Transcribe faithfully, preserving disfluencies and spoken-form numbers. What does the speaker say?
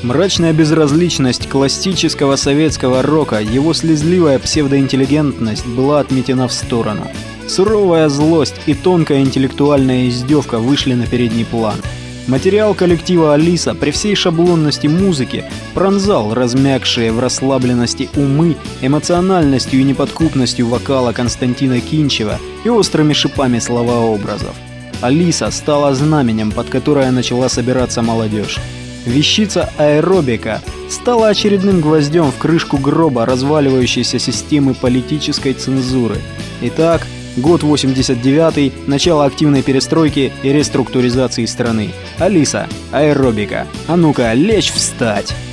Мрачная безразличность классического советского рока, его слезливая псевдоинтеллигентность была отметена в сторону. Суровая злость и тонкая интеллектуальная издевка вышли на передний план. Материал коллектива «Алиса» при всей шаблонности музыки пронзал размягшие в расслабленности умы эмоциональностью и неподкупностью вокала Константина Кинчева и острыми шипами словообразов. «Алиса» стала знаменем, под которое начала собираться молодежь. Вещица аэробика стала очередным гвоздем в крышку гроба разваливающейся системы политической цензуры. Итак, год восемьдесят девятый, начало активной перестройки и реструктуризации страны. «Алиса», аэробика. А ну-ка, лечь встать!